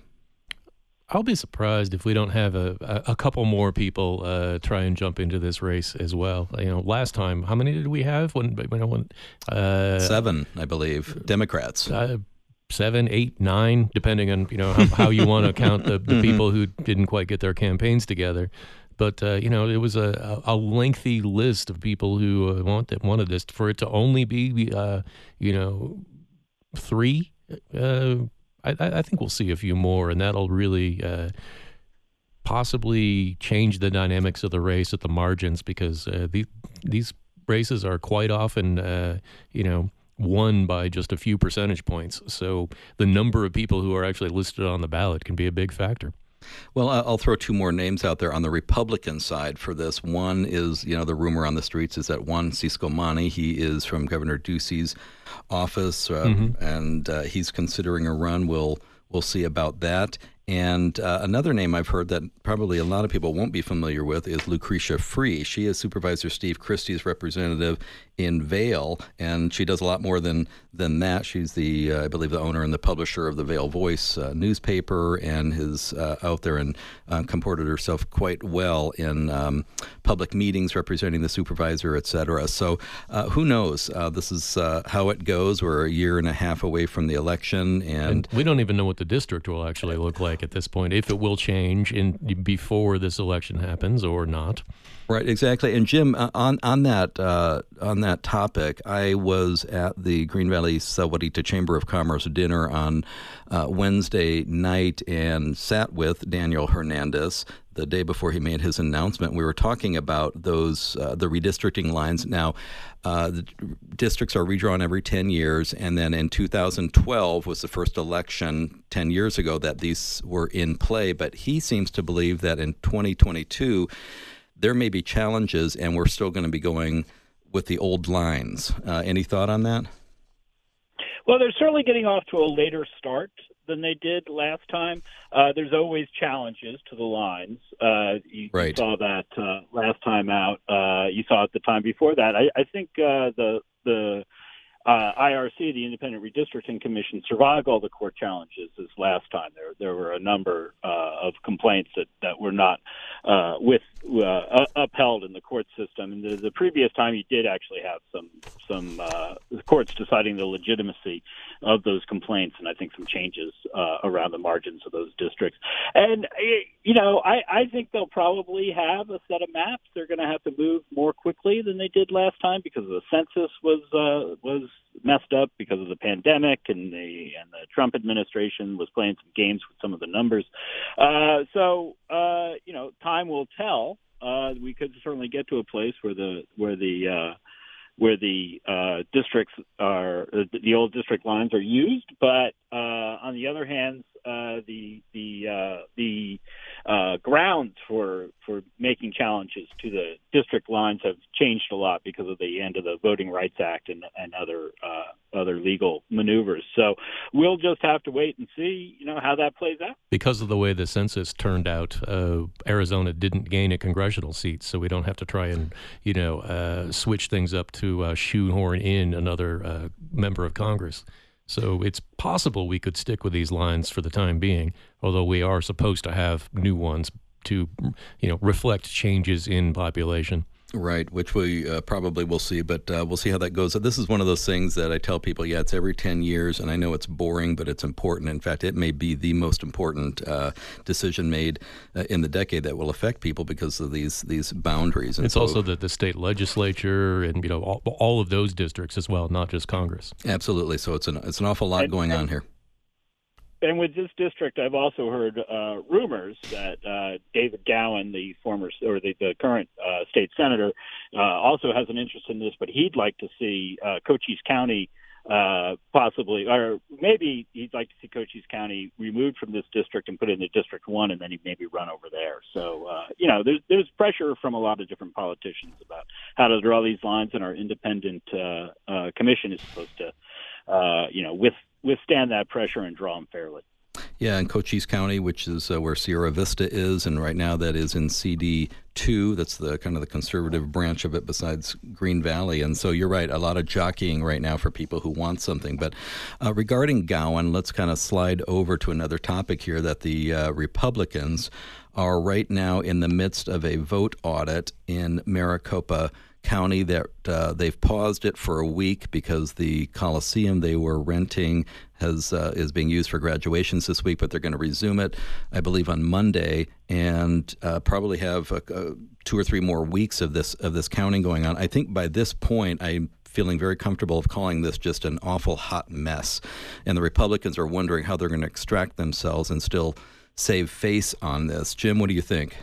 I'll be surprised if we don't have a, a, a couple more people uh, try and jump into this race as well. You know, last time, how many did we have? When, when uh, Seven, I believe, Democrats. Uh, seven, eight, nine, depending on you know how, how you want to count the, the people who didn't quite get their campaigns together. But uh, you know, it was a, a lengthy list of people who uh, wanted wanted this. For it to only be, uh, you know, three. Uh, I, I think we'll see a few more, and that'll really uh, possibly change the dynamics of the race at the margins, because uh, the, these races are quite often, uh, you know, won by just a few percentage points. So the number of people who are actually listed on the ballot can be a big factor. Well, I'll throw two more names out there on the Republican side for this. One is, you know, the rumor on the streets is that Juan Ciscomani, he is from Governor Ducey's office, uh, mm-hmm. and uh, he's considering a run. We'll we'll see about that. And uh, another name I've heard that probably a lot of people won't be familiar with is Lucretia Free. She is Supervisor Steve Christie's representative in Vail, and she does a lot more than than that. She's the, uh, I believe, the owner and the publisher of the Vail Voice uh, newspaper, and has uh, out there and uh, comported herself quite well in um, public meetings representing the supervisor, et cetera. So uh, who knows? Uh, this is uh, how it goes. We're a year and a half away from the election, and, and we don't even know what the district will actually look like at this point, if it will change in before this election happens or not. Right, exactly. And Jim, uh, on on that uh, on that topic, I was at the Green Valley Sahuarita Chamber of Commerce dinner on uh, Wednesday night and sat with Daniel Hernandez the day before he made his announcement. We were talking about those uh, the redistricting lines. Now, uh, the districts are redrawn every ten years, and then in two thousand twelve was the first election ten years ago that these were in play. But he seems to believe that in twenty twenty-two, there may be challenges, and we're still going to be going with the old lines. Uh, any thought on that? Well, they're certainly getting off to a later start than they did last time. Uh, there's always challenges to the lines. Uh, you, right. you saw that uh, last time out. Uh, you saw it the time before that. I, I think uh, the the uh, I R C, the Independent Redistricting Commission, survived all the court challenges this last time. There there were a number uh, of complaints that, that were not uh, with uh, upheld in the court system. And the, the previous time, you did actually have some some uh, courts deciding the legitimacy of those complaints, and I think some changes uh, around the margins of those districts. And, you know, I, I think they'll probably have a set of maps. They're going to have to move more quickly than they did last time because the census was uh, was messed up because of the pandemic, and the and the Trump administration was playing some games with some of the numbers. Uh, so, uh, you know, time will tell. Uh, we could certainly get to a place where the where the uh, where the uh, districts are the old district lines are used, but uh, on the other hand, uh, the the uh, the uh, grounds for for making challenges to the district lines have changed a lot because of the end of the Voting Rights Act and and other uh, other legal maneuvers. So we'll just have to wait and see, you know, how that plays out. Because of the way the census turned out, uh, Arizona didn't gain a congressional seat, so we don't have to try and, you know, uh, switch things up to uh, shoehorn in another uh, member of Congress. So it's possible we could stick with these lines for the time being, although we are supposed to have new ones to, you know, reflect changes in population. Right, which we uh, probably will see, but uh, we'll see how that goes. This is one of those things that I tell people, yeah, it's every ten years, and I know it's boring, but it's important. In fact, it may be the most important uh, decision made uh, in the decade that will affect people because of these these boundaries. And it's so, also the, the state legislature and, you know, all, all of those districts as well, not just Congress. Absolutely. So it's an, it's an awful lot going on here. And with this district, I've also heard uh, rumors that uh, David Gowan, the former or the, the current uh, state senator, uh, also has an interest in this, but he'd like to see uh, Cochise County uh, possibly, or maybe he'd like to see Cochise County removed from this district and put it into District One, and then he'd maybe run over there. So, uh, you know, there's there's pressure from a lot of different politicians about how to draw these lines, and our independent uh, uh, commission is supposed to, uh, you know, with withstand that pressure and draw them fairly. Yeah, in Cochise County, which is uh, where Sierra Vista is, and right now that is in C D two. That's the kind of the conservative branch of it besides Green Valley. And so you're right, a lot of jockeying right now for people who want something. But uh, regarding Gowan, let's kind of slide over to another topic here, that the uh, Republicans are right now in the midst of a vote audit in Maricopa County. That uh, they've paused it for a week because the Coliseum they were renting has uh, is being used for graduations this week, but they're going to resume it, I believe, on Monday, and uh, probably have a, a two or three more weeks of this of this counting going on. I think by this point, I'm feeling very comfortable of calling this just an awful hot mess, and the Republicans are wondering how they're going to extract themselves and still save face on this. Jim, what do you think?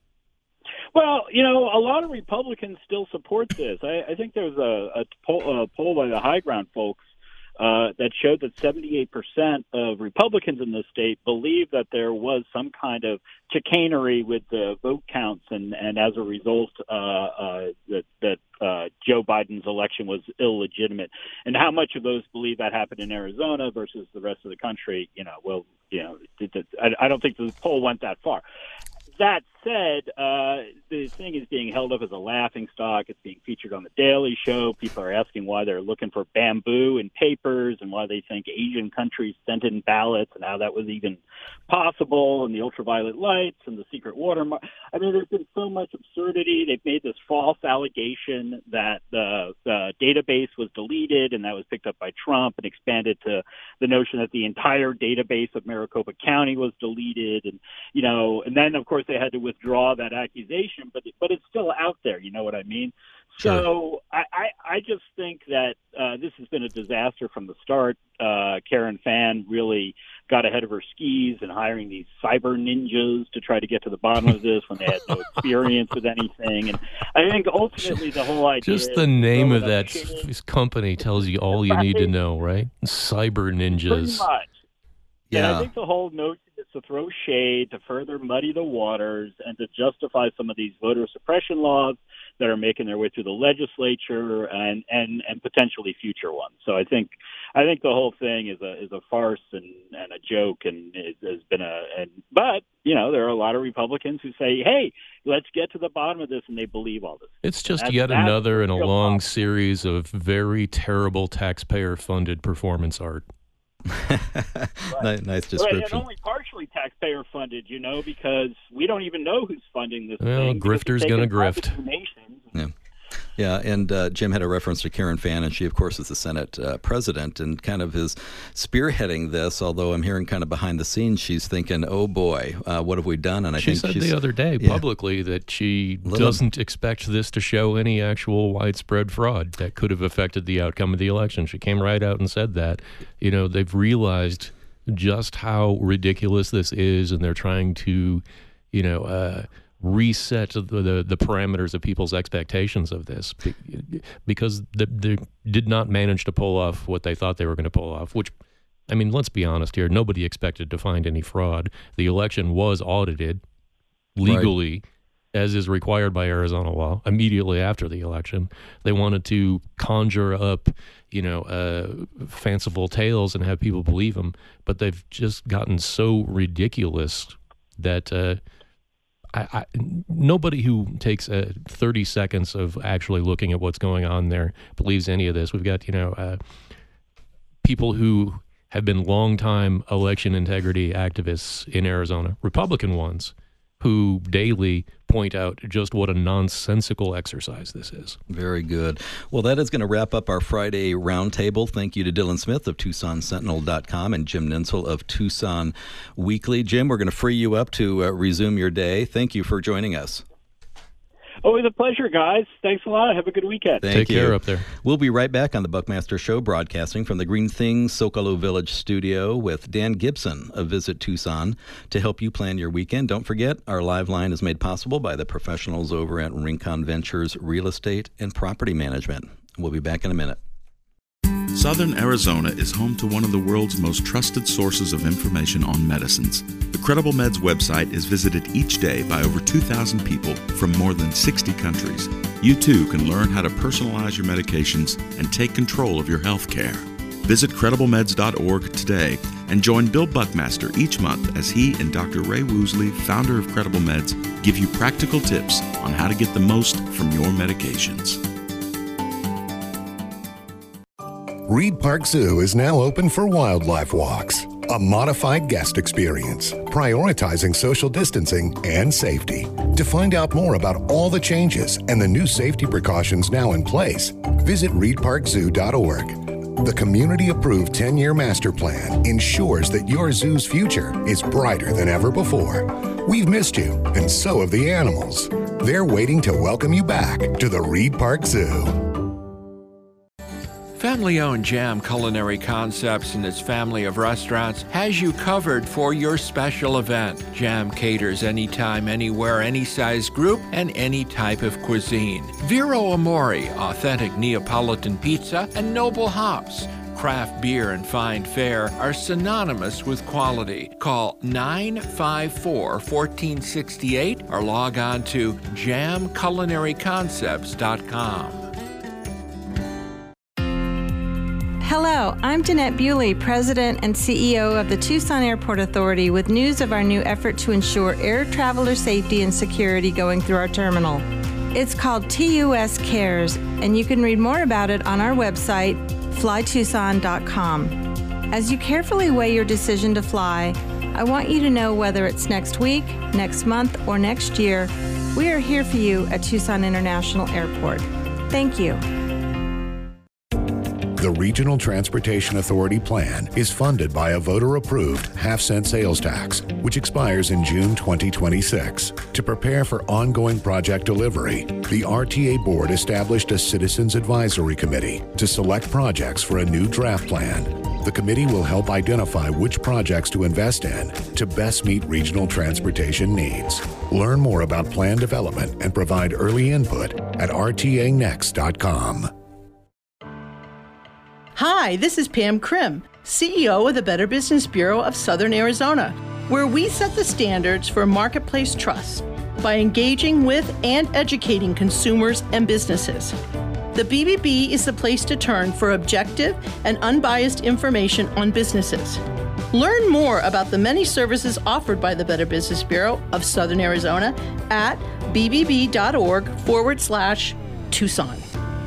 Well, you know, a lot of Republicans still support this. I, I think there was a, a, poll, a poll by the High Ground folks uh, that showed that seventy-eight percent of Republicans in the state believe that there was some kind of chicanery with the vote counts, and, and as a result, uh, uh, that, that uh, Joe Biden's election was illegitimate. And how much of those believe that happened in Arizona versus the rest of the country? You know, well, you know, I, I don't think the poll went that far. That said, uh, the thing is being held up as a laughing stock. It's being featured on The Daily Show. People are asking why they're looking for bamboo in papers and why they think Asian countries sent in ballots and how that was even possible, and the ultraviolet lights and the secret watermark. I mean, there's been so much absurdity. They've made this false allegation that the, the database was deleted, and that was picked up by Trump and expanded to the notion that the entire database of Maricopa County was deleted. And, you know, and then, of course, they had to withdraw that accusation, but but it's still out there. You know what I mean? Sure. So I, I, I just think that uh, this has been a disaster from the start. Uh, Karen Fann really got ahead of her skis and hiring these cyber ninjas to try to get to the bottom of this when they had no experience with anything. And I think ultimately the whole idea just the name of that shame. company tells you all you need to know, right? Cyber ninjas. Pretty much. Yeah. And I think the whole notion is to throw shade, to further muddy the waters, and to justify some of these voter suppression laws that are making their way through the legislature and, and, and potentially future ones. So I think I think the whole thing is a is a farce and, and a joke, and it has been a. And, but you know, there are a lot of Republicans who say, "Hey, let's get to the bottom of this," and they believe all this. It's just that's, yet that's another in a long problem. series of very terrible taxpayer-funded performance art. Right. Nice Right, description. and only partially taxpayer funded, you know, because we don't even know who's funding this Well, thing. grifter's gonna grift. Yeah. Yeah, and uh, Jim had a reference to Karen Fann, and she, of course, is the Senate uh, president and kind of is spearheading this, although I'm hearing kind of behind the scenes she's thinking, oh, boy, uh, what have we done? And I she think said she's, the other day yeah. publicly that she Little- doesn't expect this to show any actual widespread fraud that could have affected the outcome of the election. She came right out and said that. You know, they've realized just how ridiculous this is, and they're trying to, you know, uh, reset the, the the parameters of people's expectations of this because they, they did not manage to pull off what they thought they were going to pull off, which, I mean, let's be honest here. Nobody expected to find any fraud. The election was audited legally, right, as is required by Arizona law, immediately after the election. They wanted to conjure up, you know, uh, fanciful tales and have people believe them, but they've just gotten so ridiculous that uh, I, I, nobody who takes uh, thirty seconds of actually looking at what's going on there believes any of this. We've got, you know, uh, people who have been longtime election integrity activists in Arizona, Republican ones, who daily point out just what a nonsensical exercise this is. Very good. Well, that is going to wrap up our Friday roundtable. Thank you to Dylan Smith of Tucson Sentinel dot com and Jim Nensel of Tucson Weekly. Jim, we're going to free you up to uh, resume your day. Thank you for joining us. Always a pleasure, guys. Thanks a lot. Have a good weekend. Thank Take you. care up there. We'll be right back on the Buckmaster Show, broadcasting from the Green Things Socalo Village studio with Dan Gibson of Visit Tucson to help you plan your weekend. Don't forget, our live line is made possible by the professionals over at Rincon Ventures Real Estate and Property Management. We'll be back in a minute. Southern Arizona is home to one of the world's most trusted sources of information on medicines. The Credible Meds website is visited each day by over two thousand people from more than sixty countries. You too can learn how to personalize your medications and take control of your health care. Visit credible meds dot org today and join Bill Buckmaster each month as he and Doctor Ray Woosley, founder of Credible Meds, give you practical tips on how to get the most from your medications. Reed Park Zoo is now open for wildlife walks. A modified guest experience, prioritizing social distancing and safety. To find out more about all the changes and the new safety precautions now in place, visit reed park zoo dot org. The community-approved ten-year master plan ensures that your zoo's future is brighter than ever before. We've missed you, and so have the animals. They're waiting to welcome you back to the Reed Park Zoo. Family-owned Jam Culinary Concepts and its family of restaurants has you covered for your special event. Jam caters anytime, anywhere, any size group, and any type of cuisine. Vero Amore, authentic Neapolitan pizza, and Noble Hops. Craft beer and fine fare are synonymous with quality. Call nine five four, one four six eight or log on to jam culinary concepts dot com. Hello, I'm Jeanette Bewley, President and C E O of the Tucson Airport Authority, with news of our new effort to ensure air traveler safety and security going through our terminal. It's called T U S Cares, and you can read more about it on our website, fly tucson dot com. As you carefully weigh your decision to fly, I want you to know whether it's next week, next month, or next year, we are here for you at Tucson International Airport. Thank you. The Regional Transportation Authority plan is funded by a voter-approved half-cent sales tax, which expires in June twenty twenty-six. To prepare for ongoing project delivery, the R T A Board established a Citizens Advisory Committee to select projects for a new draft plan. The committee will help identify which projects to invest in to best meet regional transportation needs. Learn more about plan development and provide early input at r t a next dot com. Hi, this is Pam Krim, C E O of the Better Business Bureau of Southern Arizona, where we set the standards for marketplace trust. by engaging with and educating consumers and businesses. The B B B is the place to turn for objective and unbiased information on businesses. Learn more about the many services offered by the Better Business Bureau of Southern Arizona at bbb.org forward slash Tucson.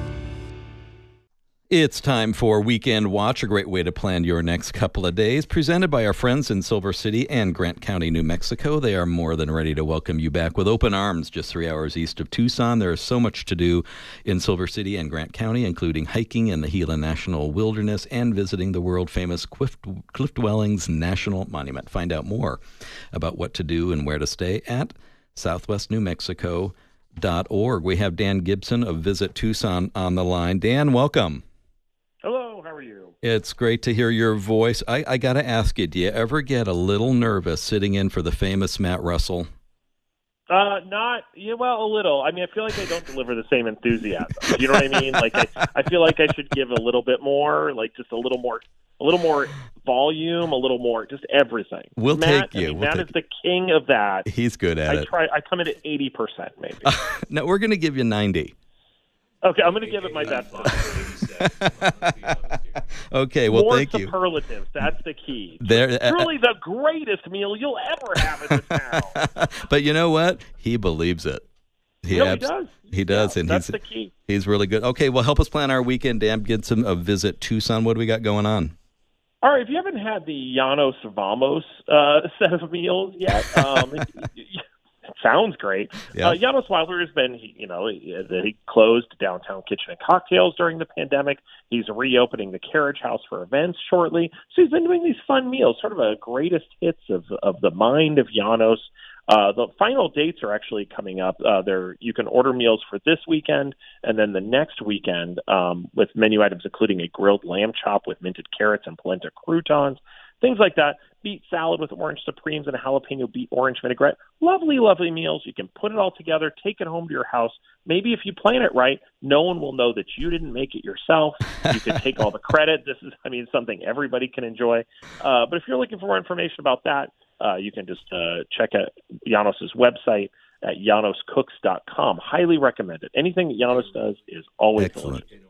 It's time for Weekend Watch, a great way to plan your next couple of days. Presented by our friends in Silver City and Grant County, New Mexico. They are more than ready to welcome you back with open arms just three hours east of Tucson. There is so much to do in Silver City and Grant County, including hiking in the Gila National Wilderness and visiting the world-famous Cliff, Cliff Dwellings National Monument. Find out more about what to do and where to stay at southwest new mexico dot org. We have Dan Gibson of Visit Tucson on the line. Dan, welcome. Hello, how are you? It's great to hear your voice. I, I got to ask you, do you ever get a little nervous sitting in for the famous Matt Russell? Uh, not, yeah, well, a little. I mean, I feel like I don't deliver the same enthusiasm. You know what I mean? Like, I, I feel like I should give a little bit more, like just a little more, a little more volume, a little more, just everything. We'll Matt, take you. I mean, we'll Matt take is the king of that. He's good at I it. try. I come in at eighty percent, maybe. No, we're going to give you ninety. Okay, I'm going to give it my best. Okay, well, More thank you. superlatives. That's the key. There, uh, Truly the greatest meal you'll ever have in this town. But you know what? He believes it. No, he abs- does. He does, Yeah, and that's he's the key. he's really good. Okay, well, help us plan our weekend. Dan Gibson of Visit Tucson. What do we got going on? All right, if you haven't had the Llanos Vamos uh, set of meals yet, um, it, it sounds great. Yeah. Uh, Llanos Wilder has been, he, you know, he, he closed Downtown Kitchen and Cocktails during the pandemic. He's reopening the Carriage House for events shortly. So he's been doing these fun meals, sort of a greatest hits of of the mind of Llanos. Uh, the final dates are actually coming up. Uh, there, you can order meals for this weekend and then the next weekend um, with menu items including a grilled lamb chop with minted carrots and polenta croutons, things like that. Beet salad with orange supremes and a jalapeno beet orange vinaigrette. Lovely, lovely meals. You can put it all together, take it home to your house. Maybe if you plan it right, no one will know that you didn't make it yourself. You can take all the credit. This is, I mean, something everybody can enjoy. Uh, but if you're looking for more information about that, Uh, you can just uh, check out Llanos' website at llanos cooks dot com. Highly recommend it. Anything that Llanos does is always excellent. delicious.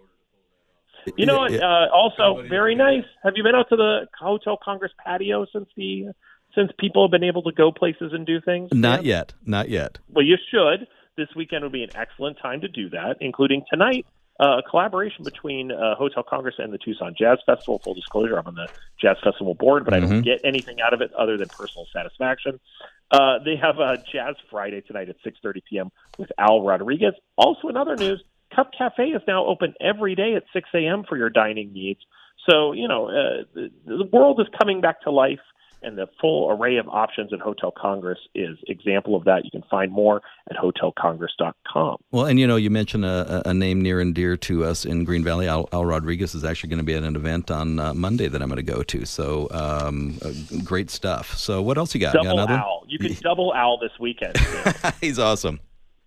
You know what? Uh, also, very nice. Have you been out to the Hotel Congress patio since the since people have been able to go places and do things? Not yet. Not yet. Well, you should. This weekend would be an excellent time to do that, including tonight. Uh, a collaboration between uh, Hotel Congress and the Tucson Jazz Festival. Full disclosure, I'm on the Jazz Festival board, but I don't Mhm. get anything out of it other than personal satisfaction. Uh, they have a Jazz Friday tonight at six thirty p.m. with Al Rodriguez. Also, in other news, Cup Cafe is now open every day at six a.m. for your dining needs. So, you know, uh, the, the world is coming back to life, and the full array of options at Hotel Congress is example of that. You can find more at hotel congress dot com. Well, and you know, you mentioned a, a name near and dear to us in Green Valley. Al, Al Rodriguez is actually going to be at an event on uh, Monday that I'm going to go to. So, um, uh, great stuff. So, what else you got? Double you got another? Al. You can double Al this weekend. He's awesome.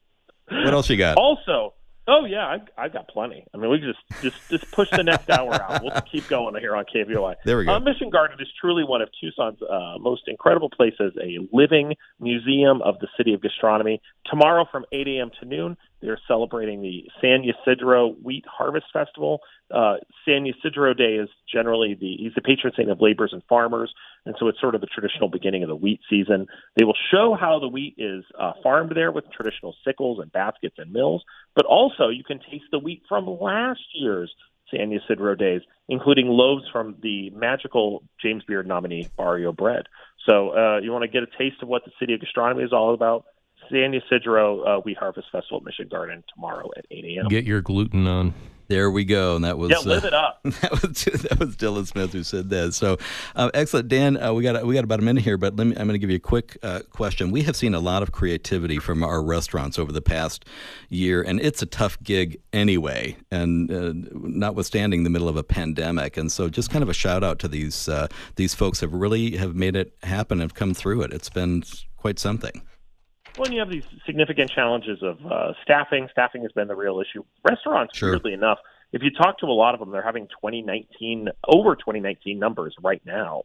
What else you got? Also, oh yeah, I've, I've got plenty. I mean, we just just just push the next hour out. We'll keep going here on K V O I. There we go. Uh, Mission Garden is truly one of Tucson's uh, most incredible places, a living museum of the city of gastronomy. Tomorrow from eight a.m. to noon, they're celebrating the San Ysidro Wheat Harvest Festival. Uh, San Ysidro Day is generally the he's the patron saint of laborers and farmers, and so it's sort of the traditional beginning of the wheat season. They will show how the wheat is uh, farmed there with traditional sickles and baskets and mills, but also you can taste the wheat from last year's San Ysidro Days, including loaves from the magical James Beard nominee Barrio Bread. So uh, you want to get a taste of what the city of gastronomy is all about? San Ysidro uh, Wheat Harvest Festival at Mission Garden tomorrow at eight a.m. Get your gluten on. There we go. And that was Yeah, live uh, it up. That was that was Dylan Smith who said that. So uh, excellent, Dan. Uh, we got we got about a minute here, but let me, I'm going to give you a quick uh, question. We have seen a lot of creativity from our restaurants over the past year, and it's a tough gig anyway, and uh, notwithstanding the middle of a pandemic. And so, just kind of a shout out to these uh, these folks have really have made it happen, have come through it. It's been quite something. When you have these significant challenges of uh, staffing, staffing has been the real issue. Restaurants, Sure. weirdly enough, if you talk to a lot of them, they're having twenty nineteen over twenty nineteen numbers right now.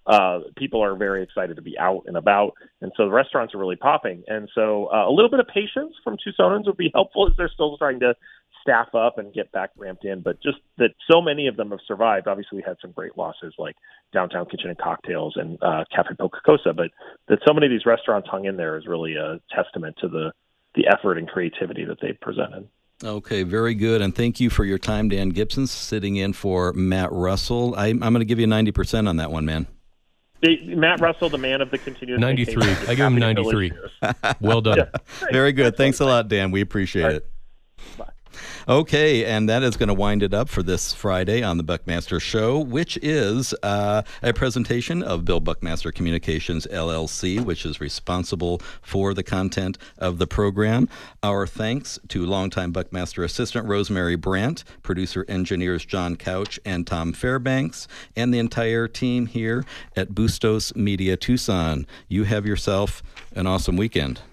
uh, people are very excited to be out and about. And so the restaurants are really popping. And so uh, a little bit of patience from Tucsonans would be helpful as they're still trying to staff up and get back ramped in. But just that so many of them have survived. Obviously, we had some great losses like Downtown Kitchen and Cocktails and uh, Cafe Poca Cosa, but that so many of these restaurants hung in there is really a testament to the, the effort and creativity that they've presented. Okay, very good. And thank you for your time, Dan Gibson, sitting in for Matt Russell. I, I'm going to give you ninety percent on that one, man. The, Matt Russell, the man of the continuous ninety-three. I give him ninety-three. Well done. Yeah. Very good. Thanks a lot, Dan. We appreciate Right. it. Bye. Okay, and that is going to wind it up for this Friday on the Buckmaster Show, which is uh, a presentation of Bill Buckmaster Communications, L L C, which is responsible for the content of the program. Our thanks to longtime Buckmaster assistant Rosemary Brandt, producer engineers John Couch and Tom Fairbanks, and the entire team here at Bustos Media Tucson. You have yourself an awesome weekend.